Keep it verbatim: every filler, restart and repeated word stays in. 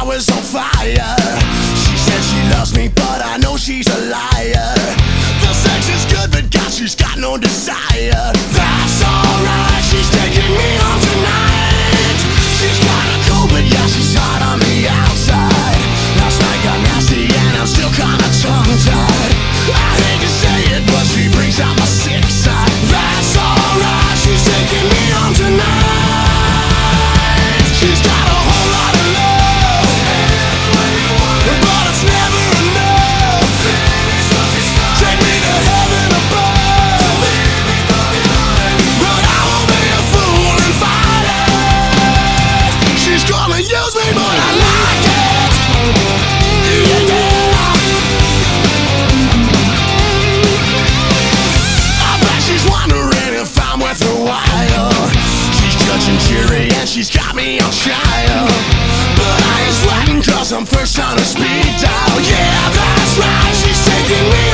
was on fire. She said she loves me, but I know she's a liar. The sex is good, but God, she's got no desire. That's alright, she's taking me on tonight. She's kinda cold, but yeah, she's hot on the outside. Last night got nasty and I'm still kinda tongue-tied. I hate to say it, but she brings out my sick side. That's alright, she's taking me on tonight. She's got a whole lot of love, but it's never enough. Take me to heaven above, but I won't be a fool and fight it. She's gonna use me, but I like it. Yeah, yeah. I bet she's wondering if I'm worth a while. She's judge and jury and she's got me on trial, but I ain't sweating cause I'm first on her speed dial. Yeah, that's right, she's taking me